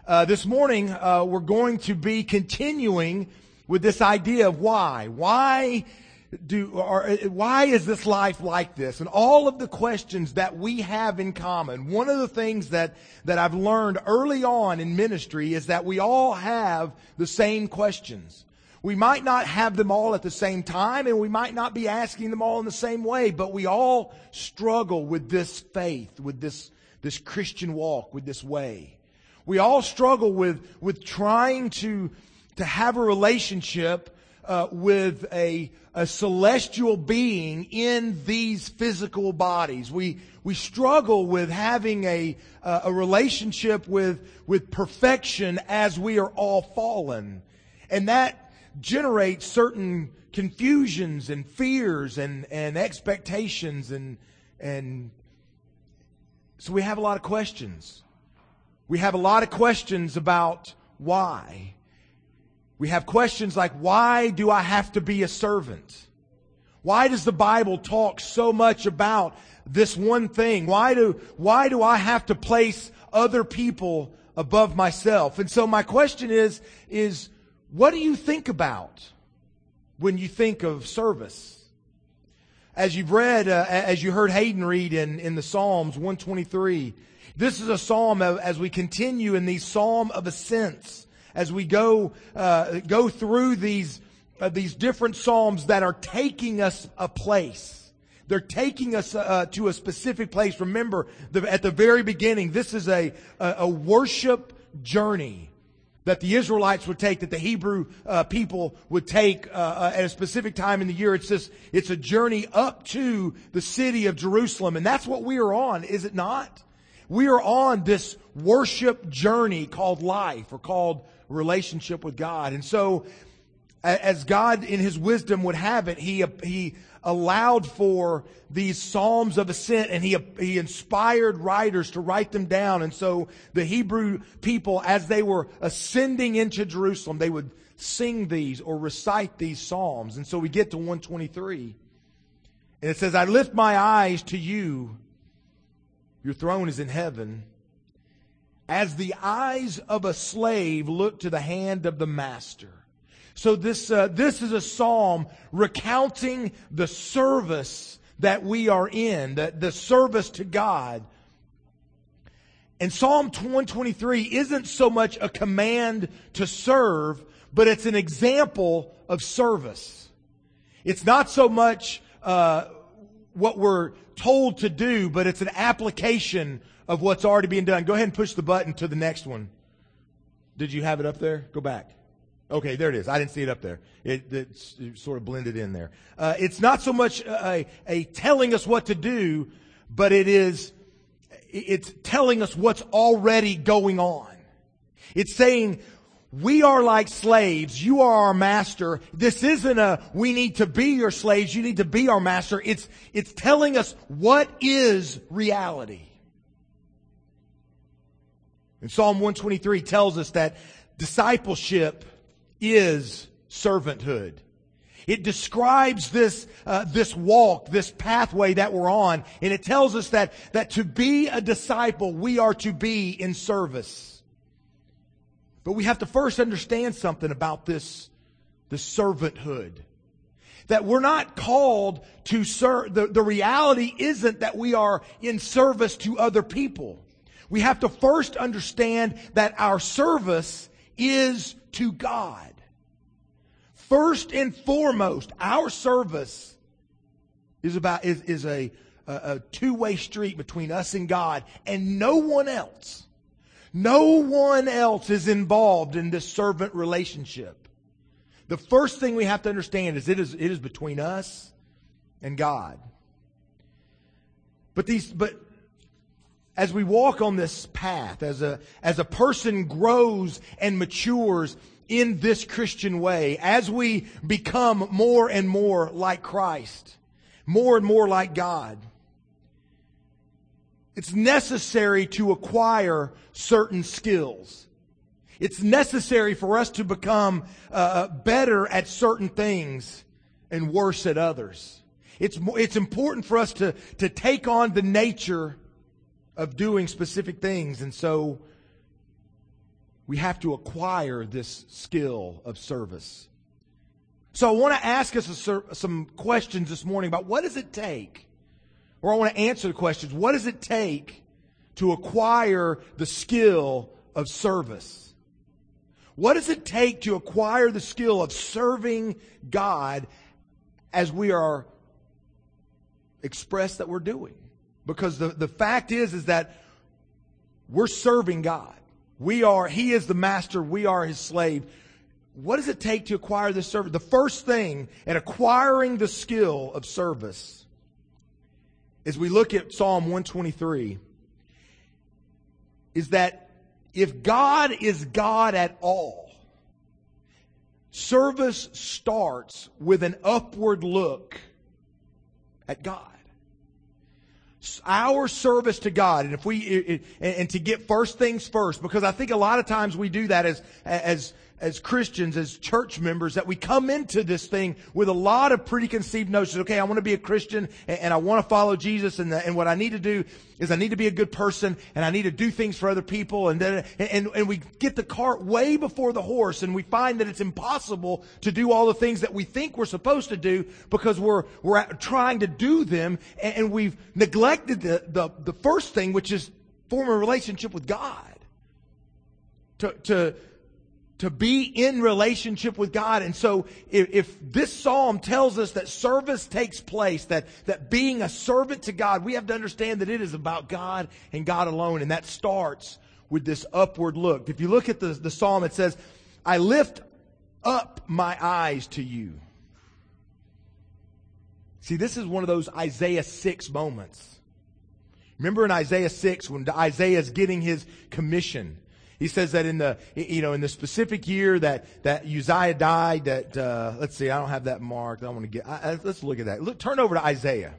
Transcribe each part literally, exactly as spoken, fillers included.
Uh, this morning, uh, we're going to be continuing with this idea of why. Why do, or why is this life like this? And all of the questions that we have in common. One of the things that, that I've learned early on in ministry is that we all have the same questions. We might not have them all at the same time, and we might not be asking them all in the same way, but we all struggle with this faith, with this, this Christian walk, with this way. We all struggle with, with trying to, to have a relationship uh, with a, a celestial being in these physical bodies. We, we struggle with having a, uh, a relationship with, with perfection as we are all fallen. And that generates certain confusions and fears and, and expectations, and, and so we have a lot of questions. We have a lot of questions about why. We have questions like, why do I have to be a servant? Why does the Bible talk so much about this one thing? Why do, why do I have to place other people above myself? And so my question is, is what do you think about when you think of service? As you've read, uh, as you heard Hayden read in, in the Psalms one twenty-three, this is a psalm of, as we continue in these psalm of ascents, as we go uh, go through these uh, these different psalms that are taking us a place. They're taking us uh, to a specific place. Remember, the, at the very beginning, this is a, a, a worship journey that the Israelites would take, that the Hebrew uh, people would take uh, uh, at a specific time in the year. It's just, it's a journey up to the city of Jerusalem, and that's what we are on, is it not? We are on this worship journey called life, or called relationship with God. And so, as God in His wisdom would have it, He He allowed for these psalms of ascent, and He He inspired writers to write them down. And so the Hebrew people, as they were ascending into Jerusalem, they would sing these or recite these psalms. And so we get to one twenty-three, and it says, "I lift my eyes to you. Your throne is in heaven. As the eyes of a slave look to the hand of the master." So this uh, this is a psalm recounting the service that we are in, the, the service to God. And Psalm one twenty-three isn't so much a command to serve, but it's an example of service. It's not so much uh, what we're told to do, but it's an application of what's already being done. Go ahead and push the button to the next one. Did you have it up there? Go back. Okay, there it is. I didn't see it up there. It, it's, it sort of blended in there. Uh, it's not so much a, a telling us what to do, but it is, it's telling us what's already going on. It's saying, we are like slaves. You are our master. This isn't a, we need to be your slaves. You need to be our master. It's, it's telling us what is reality. And Psalm one twenty-three tells us that discipleship is servanthood. It describes this, uh, this walk, this pathway that we're on. And it tells us that, that to be a disciple, we are to be in service. But we have to first understand something about this, this servanthood. That we're not called to serve. The, the reality isn't that we are in service to other people. We have to first understand that our service is to God. First and foremost, our service is about is, is a, a, a two-way street between us and God, and no one else. No one else is involved in this servant relationship. The first thing we have to understand is it is it is between us and God. But these but as we walk on this path, as a as a person grows and matures in this Christian way, as we become more and more like Christ, more and more like God, it's necessary to acquire certain skills. It's necessary for us to become uh, better at certain things and worse at others. It's it's important for us to, to take on the nature of doing specific things. And so we have to acquire this skill of service. So I want to ask us a, some questions this morning about what does it take, or I want to answer the questions, what does it take to acquire the skill of service? What does it take to acquire the skill of serving God as we are expressed that we're doing? Because the, the fact is, is that we're serving God. We are, He is the master, we are His slave. What does it take to acquire this service? The first thing in acquiring the skill of service is we look at Psalm one twenty-three, is that if God is God at all, service starts with an upward look at God. Our service to God, and if we and, and to get first things first, because I think a lot of times we do that as as as Christians, as church members, that we come into this thing with a lot of preconceived notions. Okay, I want to be a Christian and, and I want to follow Jesus, and the, and what I need to do is I need to be a good person and I need to do things for other people, and then and and we get the cart way before the horse, and we find that it's impossible to do all the things that we think we're supposed to do because we're we're trying to do them, and, and we've neglected the, the the first thing, which is form a relationship with God. To to To be in relationship with God. And so if, if this psalm tells us that service takes place, that, that being a servant to God, we have to understand that it is about God and God alone. And that starts with this upward look. If you look at the, the psalm, it says, I lift up my eyes to you. See, this is one of those Isaiah six moments. Remember in Isaiah six when Isaiah is getting his commission, he says that in the, you know, in the specific year that, that Uzziah died, that, uh, let's see, I don't have that marked. I want to get, I, let's look at that. Look, turn over to Isaiah.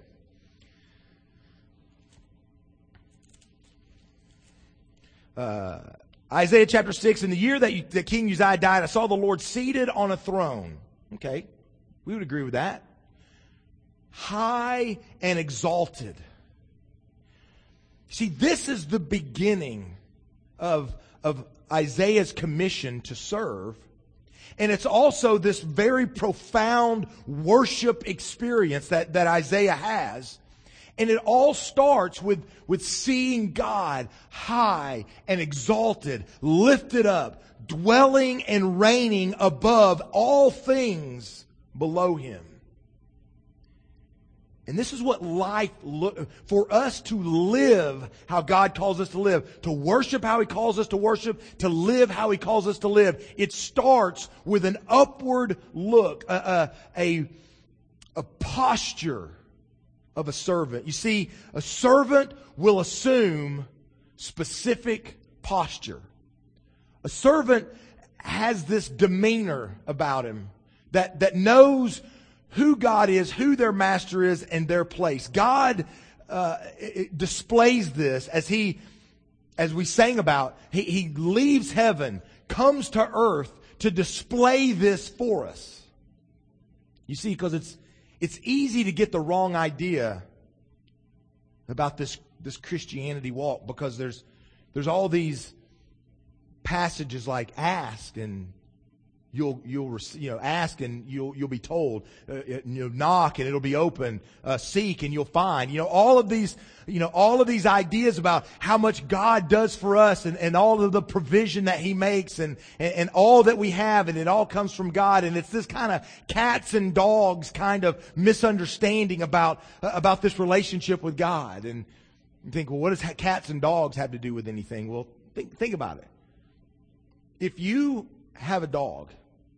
Uh, Isaiah chapter six, in the year that, you, that King Uzziah died, I saw the Lord seated on a throne. Okay. We would agree with that. High and exalted. See, this is the beginning of of Isaiah's commission to serve. And it's also this very profound worship experience that, that Isaiah has. And it all starts with, with seeing God high and exalted, lifted up, dwelling and reigning above all things below Him. And this is what life look for us to live how God calls us to live, to worship how He calls us to worship, to live how He calls us to live. It starts with an upward look, a, a, a, a posture of a servant. You see, a servant will assume specific posture. A servant has this demeanor about him that, that knows who God is, who their master is, and their place. God uh, displays this as He, as we sang about, he, he leaves heaven, comes to earth to display this for us. You see, because it's it's easy to get the wrong idea about this this Christianity walk, because there's there's all these passages like ask and You'll you'll you know ask and you'll you'll be told. Uh, you know, knock and it'll be open. Uh, seek and you'll find. You know, all of these you know all of these ideas about how much God does for us, and, and all of the provision that He makes, and, and and all that we have, and it all comes from God. And it's this kind of cats and dogs kind of misunderstanding about uh, about this relationship with God. And you think, well, what does cats and dogs have to do with anything? Well, think think about it. If you have a dog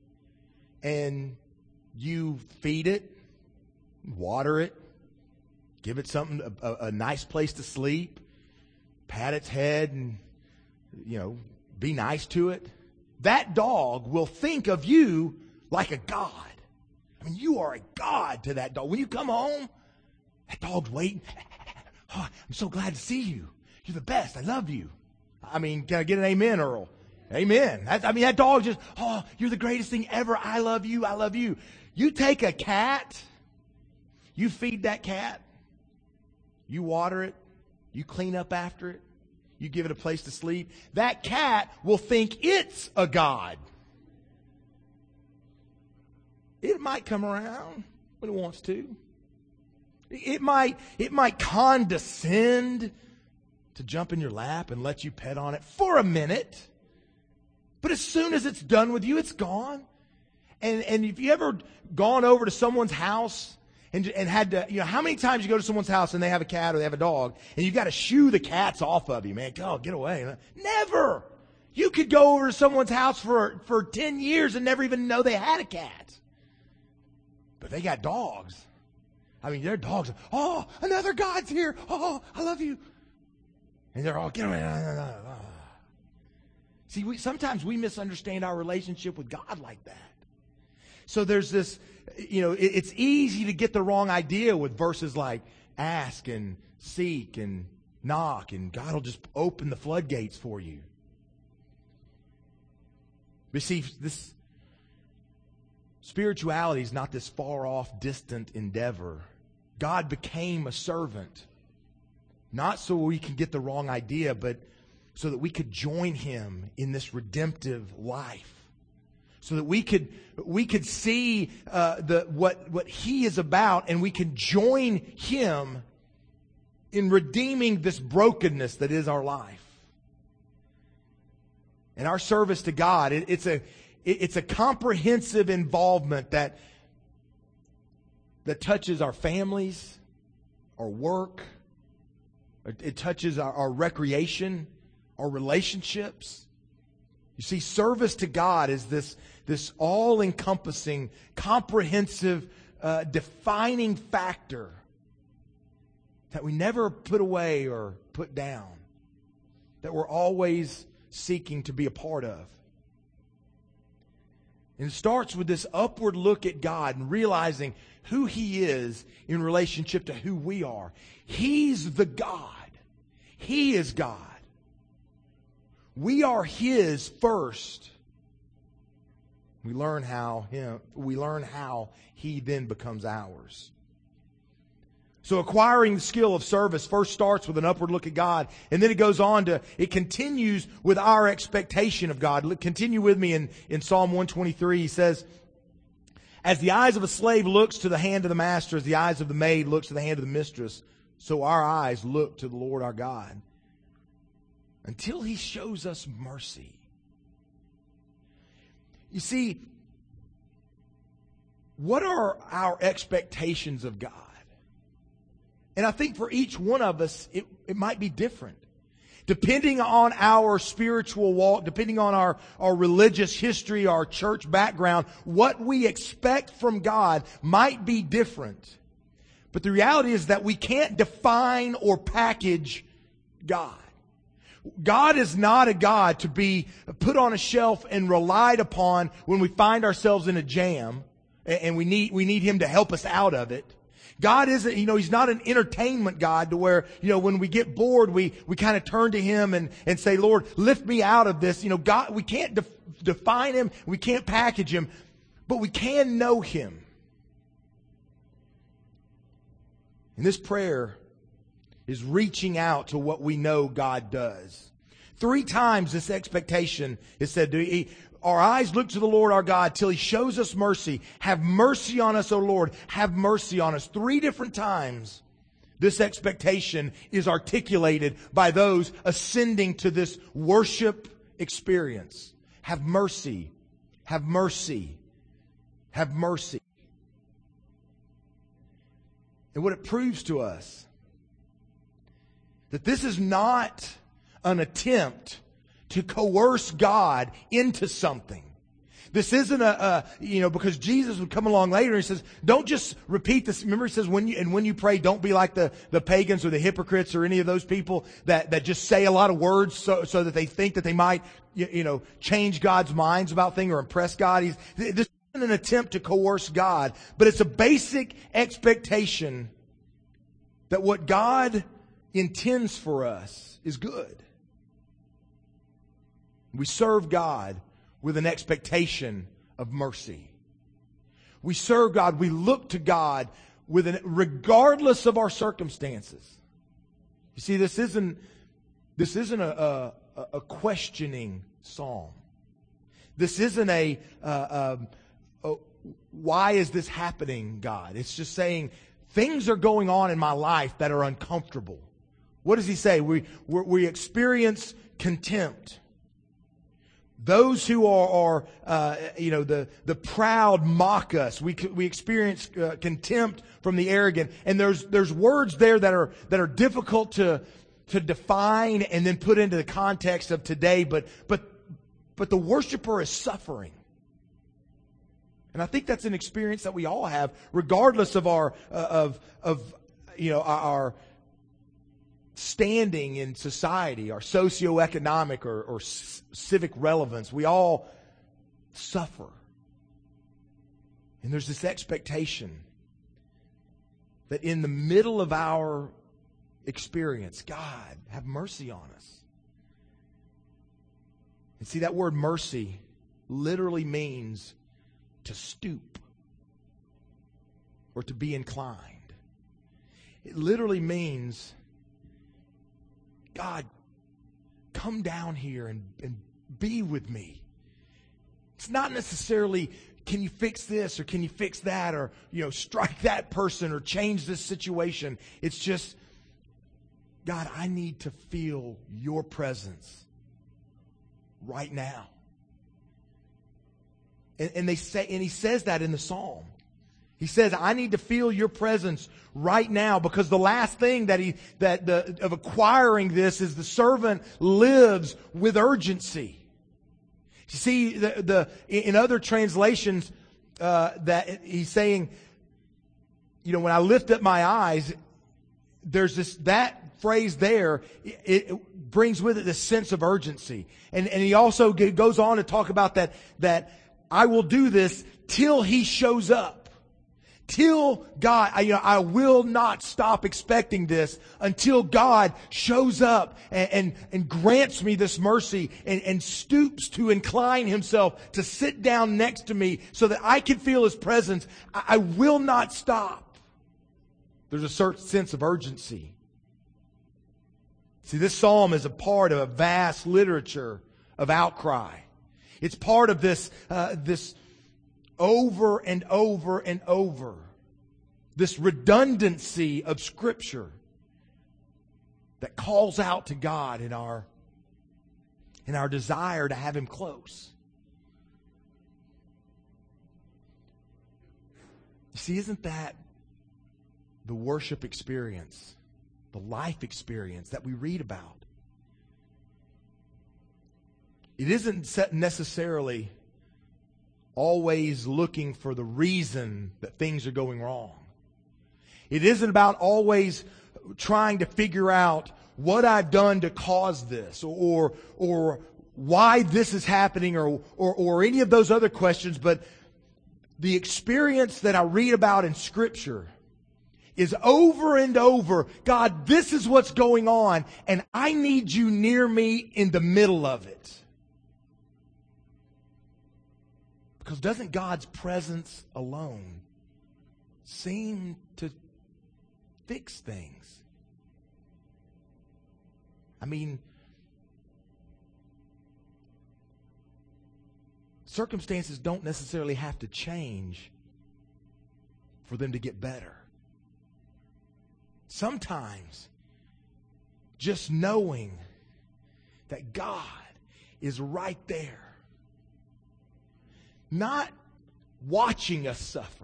and you feed it, water it, give it something, a, a nice place to sleep, pat its head and, you know, be nice to it, that dog will think of you like a god. I mean, you are a god to that dog. When you come home, that dog's waiting. Oh, I'm so glad to see you. You're the best. I love you. I mean, can I get an amen, Earl? Amen. That's, I mean, that dog just, oh, you're the greatest thing ever. I love you. I love you. You take a cat, you feed that cat, you water it, you clean up after it, you give it a place to sleep, that cat will think it's a god. It might come around when it wants to. It might, it might condescend to jump in your lap and let you pet on it for a minute. But as soon as it's done with you, it's gone. And, and if you ever gone over to someone's house and, and had to, you know, how many times you go to someone's house and they have a cat or they have a dog and you've got to shoo the cats off of you, man. Oh, get away. Never. You could go over to someone's house for, for ten years and never even know they had a cat. But they got dogs. I mean, their dogs. Oh, another God's here. Oh, I love you. And they're all, get away. See, we, sometimes we misunderstand our relationship with God like that. So there's this, you know, it, it's easy to get the wrong idea with verses like ask and seek and knock, and God will just open the floodgates for you. But see, this spirituality is not this far off, distant endeavor. God became a servant, not so we can get the wrong idea, but so that we could join Him in this redemptive life. So that we could we could see uh, the what what He is about, and we can join Him in redeeming this brokenness that is our life. And our service to God, it, it's a it, it's a comprehensive involvement that that touches our families, our work. It touches our, our recreation, our relationships. You see, service to God is this, this all-encompassing, comprehensive, uh, defining factor that we never put away or put down, that we're always seeking to be a part of. And it starts with this upward look at God and realizing who He is in relationship to who we are. He's the God. He is God. We are His first. We learn how Him, we learn how He then becomes ours. So acquiring the skill of service first starts with an upward look at God, and then it goes on to, it continues with our expectation of God. Continue with me in, in Psalm one twenty-three. He says, as the eyes of a slave looks to the hand of the master, as the eyes of the maid looks to the hand of the mistress, so our eyes look to the Lord our God, until He shows us mercy. You see, what are our expectations of God? And I think for each one of us, it, it might be different. Depending on our spiritual walk, depending on our, our religious history, our church background, what we expect from God might be different. But the reality is that we can't define or package God. God is not a God to be put on a shelf and relied upon when we find ourselves in a jam and we need, we need Him to help us out of it. God isn't, you know, He's not an entertainment God to where, you know, when we get bored, we, we kind of turn to Him and, and say, Lord, lift me out of this. You know, God, we can't def- define Him. We can't package Him, but we can know Him. And this prayer is reaching out to what we know God does. Three times this expectation is said to be, our eyes look to the Lord our God till He shows us mercy. Have mercy on us, O Lord. Have mercy on us. Three different times this expectation is articulated by those ascending to this worship experience. Have mercy. Have mercy. Have mercy. And what it proves to us, that this is not an attempt to coerce God into something. This isn't a, a, you know, because Jesus would come along later and He says, don't just repeat this. Remember He says, when you, and when you pray, don't be like the, the pagans or the hypocrites or any of those people that, that just say a lot of words so, so that they think that they might, you, you know, change God's minds about things or impress God. He's, this isn't an attempt to coerce God, but it's a basic expectation that what God intends for us is good. We serve God with an expectation of mercy. We serve God, we look to God with an, regardless of our circumstances. You see, this isn't, This isn't a, a, a questioning psalm. This isn't a, uh, um, a, why is this happening, God? It's just saying things are going on in my life that are uncomfortable. What does he say? We, we, we experience contempt. Those who are, are uh, you know, the, the proud mock us. We, we experience uh, contempt from the arrogant. And there's, there's words there that are, that are difficult to, to define and then put into the context of today. But, but, but the worshiper is suffering. And I think that's an experience that we all have, regardless of our, uh, of, of, you know, our, our standing in society, our socioeconomic or, or c- civic relevance. We all suffer. And there's this expectation that in the middle of our experience, God, have mercy on us. And see, that word mercy literally means to stoop or to be inclined. It literally means, God, come down here and, and be with me. It's not necessarily, can you fix this or can you fix that or, you know, strike that person or change this situation. It's just, God, I need to feel your presence right now. And, and they say, and he says that in the psalm. He says, I need to feel your presence right now, because the last thing that he, that the, of acquiring this is the servant lives with urgency. You see, the, the, in other translations, uh, that he's saying, you know, when I lift up my eyes, there's this, that phrase there, it, it brings with it this sense of urgency. And, and he also goes on to talk about that, that I will do this till he shows up. Till God, I, you know, I will not stop expecting this until God shows up and, and, and grants me this mercy and, and stoops to incline himself to sit down next to me so that I can feel his presence. I, I will not stop. There's a certain sense of urgency. See, this psalm is a part of a vast literature of outcry. It's part of this, uh, this over and over and over. This redundancy of Scripture that calls out to God in our, in our desire to have Him close. You see, isn't that the worship experience, the life experience that we read about? It isn't necessarily always looking for the reason that things are going wrong. It isn't about always trying to figure out what I've done to cause this, or or why this is happening, or or, or any of those other questions. But the experience that I read about in Scripture is over and over, God, this is what's going on, and I need you near me in the middle of it. Because doesn't God's presence alone seem to fix things? I mean, circumstances don't necessarily have to change for them to get better. Sometimes just knowing that God is right there, not watching us suffer,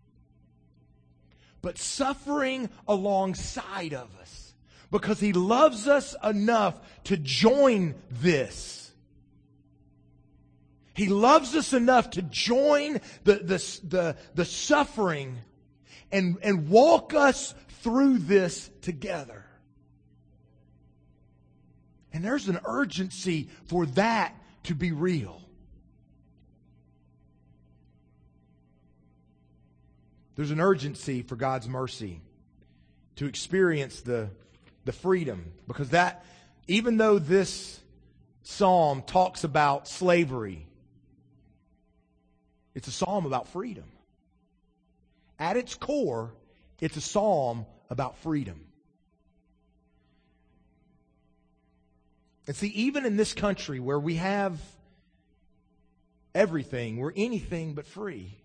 but suffering alongside of us, because He loves us enough to join this. He loves us enough to join the, the, the, the suffering and, and walk us through this together. And there's an urgency for that to be real. There's an urgency for God's mercy to experience the, the freedom. Because that, even though this psalm talks about slavery, it's a psalm about freedom. At its core, it's a psalm about freedom. And see, even in this country where we have everything, we're anything but free.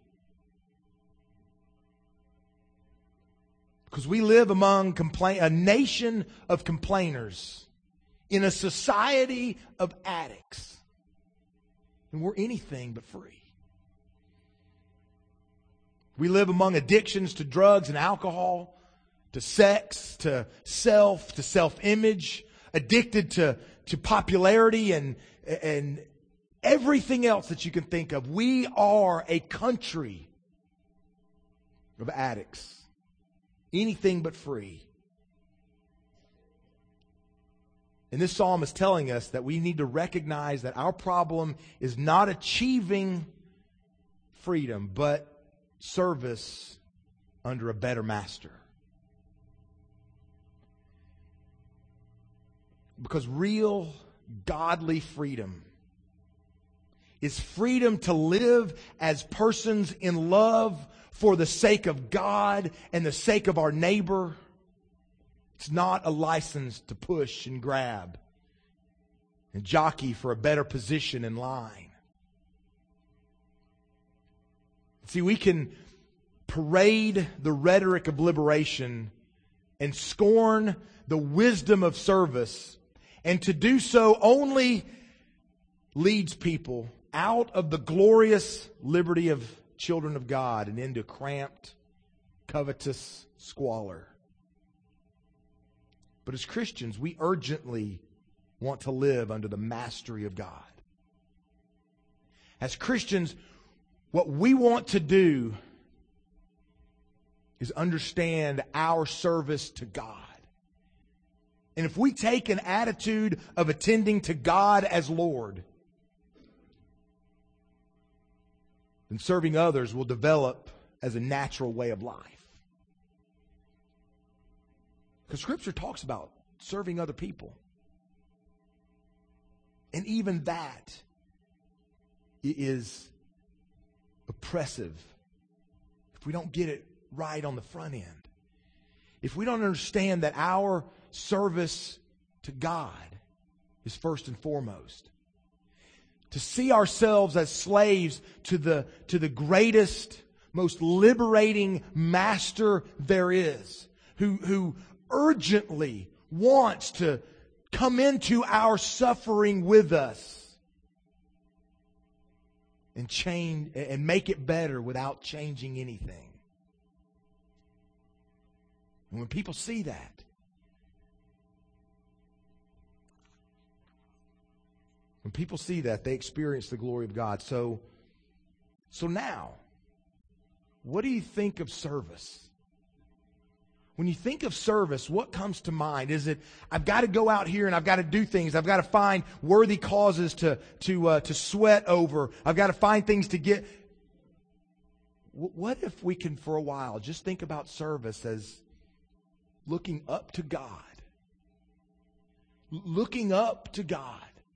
Because we live among complain a nation of complainers in a society of addicts. And we're anything but free. We live among addictions to drugs and alcohol, to sex, to self, to self-image, addicted to, to popularity and, and everything else that you can think of. We are a country of addicts. Anything but free. And this psalm is telling us that we need to recognize that our problem is not achieving freedom, but service under a better master. Because real godly freedom is freedom to live as persons in love for the sake of God and the sake of our neighbor. It's not a license to push and grab and jockey for a better position in line. See, we can parade the rhetoric of liberation and scorn the wisdom of service, and to do so only leads people out of the glorious liberty of children of God and into cramped, covetous squalor. But as Christians, we urgently want to live under the mastery of God. As Christians, what we want to do is understand our service to God. And if we take an attitude of attending to God as Lord, then serving others will develop as a natural way of life. Because Scripture talks about serving other people. And even that is oppressive if we don't get it right on the front end. If we don't understand that our service to God is first and foremost. To see ourselves as slaves to the, to the greatest, most liberating master there is, who, who urgently wants to come into our suffering with us and change and make it better without changing anything. And when people see that, when people see that, they experience the glory of God. So, so now, what do you think of service? When you think of service, what comes to mind? Is it, I've got to go out here and I've got to do things. I've got to find worthy causes to, to, uh, to sweat over. I've got to find things to get. What if we can, for a while, just think about service as looking up to God? Looking up to God.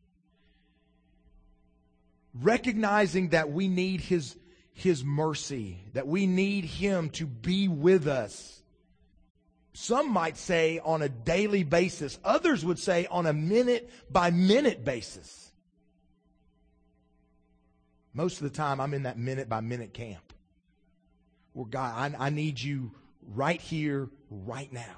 Recognizing that we need His, His mercy, that we need Him to be with us. Some might say on a daily basis. Others would say on a minute by minute basis. Most of the time I'm in that minute by minute camp. Where God, I, I need you right here, right now.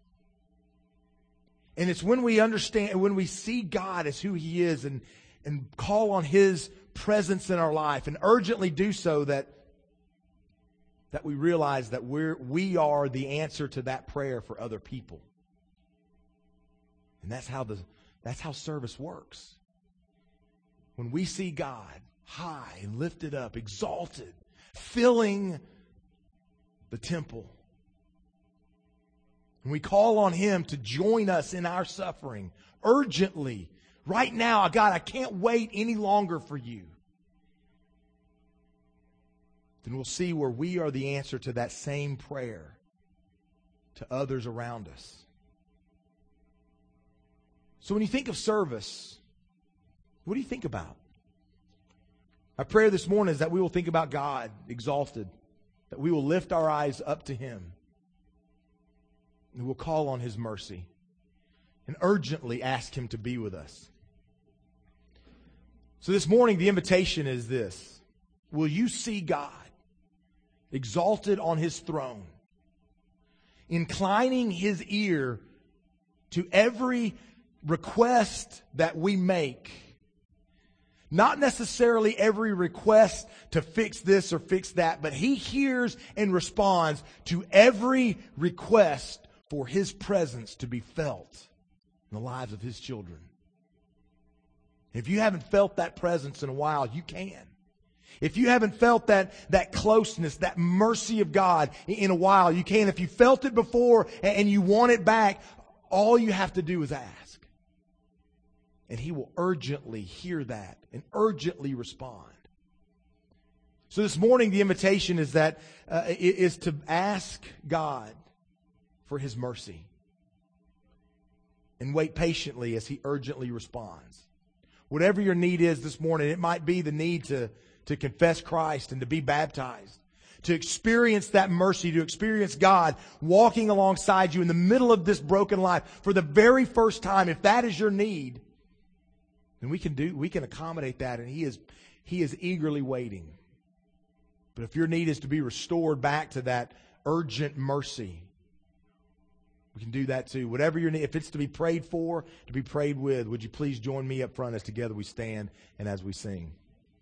And it's when we understand, when we see God as who He is and, and call on His presence in our life and urgently do so, that that we realize that we're, we are the answer to that prayer for other people. And that's how the, that's how service works. When we see God high and lifted up, exalted, filling the temple, and we call on Him to join us in our suffering urgently. Right now, God, I can't wait any longer for you. Then we'll see where we are the answer to that same prayer to others around us. So when you think of service, what do you think about? My prayer this morning is that we will think about God exalted, that we will lift our eyes up to Him, and we'll call on His mercy. and urgently ask Him to be with us. So this morning, the invitation is this. Will you see God exalted on His throne, inclining His ear to every request that we make? Not necessarily every request to fix this or fix that, but He hears and responds to every request for His presence to be felt in the lives of His children. If you haven't felt that presence in a while, you can. If you haven't felt that, that closeness, that mercy of God in a while, you can. If you felt it before and you want it back, all you have to do is ask. And He will urgently hear that and urgently respond. So this morning, the invitation is that uh, is to ask God for His mercy and wait patiently as He urgently responds. Whatever your need is this morning, it might be the need to, to confess Christ and to be baptized, to experience that mercy, to experience God walking alongside you in the middle of this broken life for the very first time. If that is your need, then we can do, we can accommodate that, and He is, He is eagerly waiting. But if your need is to be restored back to that urgent mercy, we can do that too. Whatever your need, if it's to be prayed for, to be prayed with, would you please join me up front as together we stand and as we sing.